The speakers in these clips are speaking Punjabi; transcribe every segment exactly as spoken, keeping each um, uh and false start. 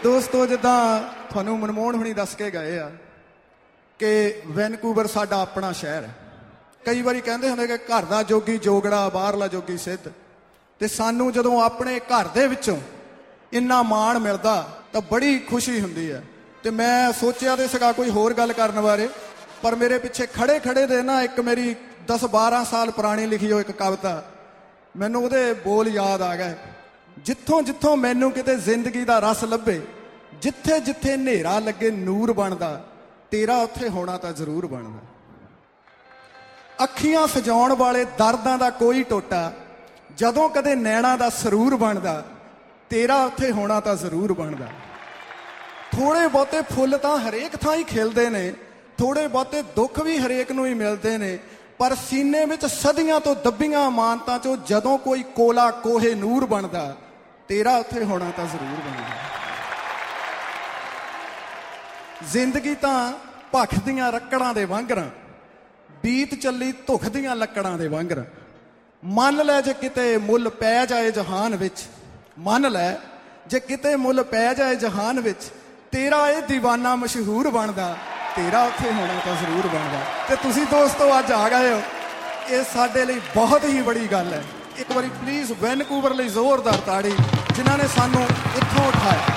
ਦੋਸਤੋ ਜਿੱਦਾਂ ਤੁਹਾਨੂੰ ਮਨਮੋਹਨ ਹੁਣੀ ਦੱਸ ਕੇ ਗਏ ਆ ਕਿ ਵੈਨਕੂਵਰ ਸਾਡਾ ਆਪਣਾ ਸ਼ਹਿਰ ਹੈ। ਕਈ ਵਾਰੀ ਕਹਿੰਦੇ ਹੁੰਦੇ ਕਿ ਘਰ ਦਾ ਜੋਗੀ ਜੋਗੜਾ ਬਾਹਰਲਾ ਜੋਗੀ ਸਿੱਧ, ਤੇ ਸਾਨੂੰ ਜਦੋਂ ਆਪਣੇ ਘਰ ਦੇ ਵਿੱਚੋਂ ਇੰਨਾ ਮਾਣ ਮਿਲਦਾ ਤਾਂ ਬੜੀ ਖੁਸ਼ੀ ਹੁੰਦੀ ਹੈ। ਤੇ ਮੈਂ ਸੋਚਿਆ ਤੇ ਸੀਗਾ ਕੋਈ ਹੋਰ ਗੱਲ ਕਰਨ ਬਾਰੇ, ਪਰ ਮੇਰੇ ਪਿੱਛੇ ਖੜੇ ਖੜੇ ਦੇ ਨਾ ਇੱਕ ਮੇਰੀ ਦਸ ਬਾਰਾਂ ਸਾਲ ਪੁਰਾਣੀ ਲਿਖੀ ਹੋਈ ਇੱਕ ਕਵਿਤਾ ਮੈਨੂੰ ਉਹਦੇ ਬੋਲ ਯਾਦ ਆ ਗਏ। ਜਿੱਥੋਂ ਜਿੱਥੋਂ ਮੈਨੂੰ ਕਿਤੇ ਜ਼ਿੰਦਗੀ ਦਾ ਰਸ ਲੱਭੇ, ਜਿੱਥੇ ਜਿੱਥੇ ਹਨੇਰਾ ਲੱਗੇ ਨੂਰ ਬਣਦਾ, ਤੇਰਾ ਉੱਥੇ ਹੋਣਾ ਤਾਂ ਜ਼ਰੂਰ ਬਣਦਾ। ਅੱਖੀਆਂ ਸਜਾਉਣ ਵਾਲੇ ਦਰਦਾਂ ਦਾ ਕੋਈ ਟੋਟਾ, ਜਦੋਂ ਕਦੇ ਨੈਣਾ ਦਾ ਸਰੂਰ ਬਣਦਾ, ਤੇਰਾ ਉੱਥੇ ਹੋਣਾ ਤਾਂ ਜ਼ਰੂਰ ਬਣਦਾ। ਥੋੜੇ ਬਹੁਤੇ ਫੁੱਲ ਤਾਂ ਹਰੇਕ ਥਾਂ ਹੀ ਖਿਲਦੇ ਨੇ, ਥੋੜੇ ਬਹੁਤੇ ਦੁੱਖ ਵੀ ਹਰੇਕ ਨੂੰ ਹੀ ਮਿਲਦੇ ਨੇ, ਪਰ ਸੀਨੇ ਵਿੱਚ ਸਦੀਆਂ ਤੋਂ ਦੱਬੀਆਂ ਅਮਾਨਤਾਂ ਚੋਂ ਜਦੋਂ ਕੋਈ ਕੋਲਾ ਕੋਹੇ ਨੂਰ ਬਣਦਾ, ਤੇਰਾ ਉੱਥੇ ਹੋਣਾ ਤਾਂ ਜ਼ਰੂਰ ਬਣਦਾ। ਜ਼ਿੰਦਗੀ ਤਾਂ ਭੱਖ ਦੀਆਂ ਰੱਕੜਾਂ ਦੇ ਵਾਂਗਰਾਂ, ਬੀਤ ਚੱਲੀ ਧੁਖ ਦੀਆਂ ਲੱਕੜਾਂ ਦੇ ਵਾਂਗਰਾਂ। ਮੰਨ ਲੈ ਜੇ ਕਿਤੇ ਮੁੱਲ ਪੈ ਜਾਏ ਜਹਾਨ ਵਿੱਚ, ਮੰਨ ਲੈ ਜੇ ਕਿਤੇ ਮੁੱਲ ਪੈ ਜਾਏ ਜਹਾਨ ਵਿੱਚ, ਤੇਰਾ ਇਹ ਦੀਵਾਨਾ ਮਸ਼ਹੂਰ ਬਣਦਾ, ਤੇਰਾ ਉੱਥੇ ਹੋਣਾ ਤਾਂ ਜ਼ਰੂਰ ਬਣਦਾ। ਤੇ ਤੁਸੀਂ ਦੋਸਤੋ ਅੱਜ ਆ ਗਏ ਹੋ, ਇਹ ਸਾਡੇ ਲਈ ਬਹੁਤ ਹੀ ਬੜੀ ਗੱਲ ਹੈ। ਇੱਕ ਵਾਰੀ ਪਲੀਜ਼ ਵੈਨਕੂਵਰ ਲਈ ਜ਼ੋਰਦਾਰ ਤਾੜੀ, ਜਿਨ੍ਹਾਂ ਨੇ ਸਾਨੂੰ ਇੱਥੋਂ ਉਠਾਇਆ।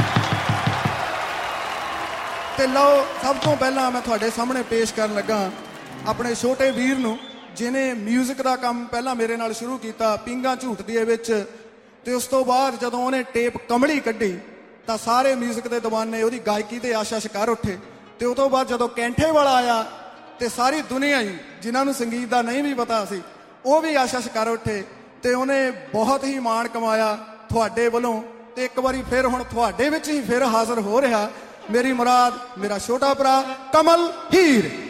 ਤੇ ਲਓ, ਸਭ ਤੋਂ ਪਹਿਲਾਂ ਮੈਂ ਤੁਹਾਡੇ ਸਾਹਮਣੇ ਪੇਸ਼ ਕਰਨ ਲੱਗਾ ਆਪਣੇ ਛੋਟੇ ਵੀਰ ਨੂੰ, ਜਿਹਨੇ ਮਿਊਜ਼ਿਕ ਦਾ ਕੰਮ ਪਹਿਲਾਂ ਮੇਰੇ ਨਾਲ ਸ਼ੁਰੂ ਕੀਤਾ ਪੀਂਘਾਂ ਝੂਟਦੀਏ ਵਿੱਚ, ਤੇ ਉਸ ਤੋਂ ਬਾਅਦ ਜਦੋਂ ਉਹਨੇ ਟੇਪ ਕਮਲੀ ਕੱਢੀ ਤਾਂ ਸਾਰੇ ਮਿਊਜ਼ਿਕ ਦੇ ਦੀਵਾਨੇ ਉਹਦੀ ਗਾਇਕੀ ਤੇ ਆਸ਼ਾ ਸ਼ਿਕਾਰ ਉੱਠੇ। ਤੇ ਉਹ ਤੋਂ ਬਾਅਦ ਜਦੋਂ ਕੈਂਠੇ ਵਾਲਾ ਆਇਆ ਤੇ ਸਾਰੀ ਦੁਨੀਆ ਹੀ, ਜਿਨ੍ਹਾਂ ਨੂੰ ਸੰਗੀਤ ਦਾ ਨਹੀਂ ਵੀ ਪਤਾ ਸੀ, ਉਹ ਵੀ ਆਸ਼ਾ ਸ਼ਿਕਾਰ ਉੱਠੇ ਤੇ ਉਹਨੇ ਬਹੁਤ ਹੀ ਮਾਣ ਕਮਾਇਆ ਤੁਹਾਡੇ ਵੱਲੋਂ। ਤੇ ਇੱਕ ਵਾਰੀ ਫਿਰ ਹੁਣ ਤੁਹਾਡੇ ਵਿੱਚ ਹੀ ਫਿਰ ਹਾਜ਼ਰ ਹੋ ਰਿਹਾ ਮੇਰੀ ਮੁਰਾਦ, ਮੇਰਾ ਛੋਟਾ ਭਰਾ ਕਮਲ ਹੀਰ।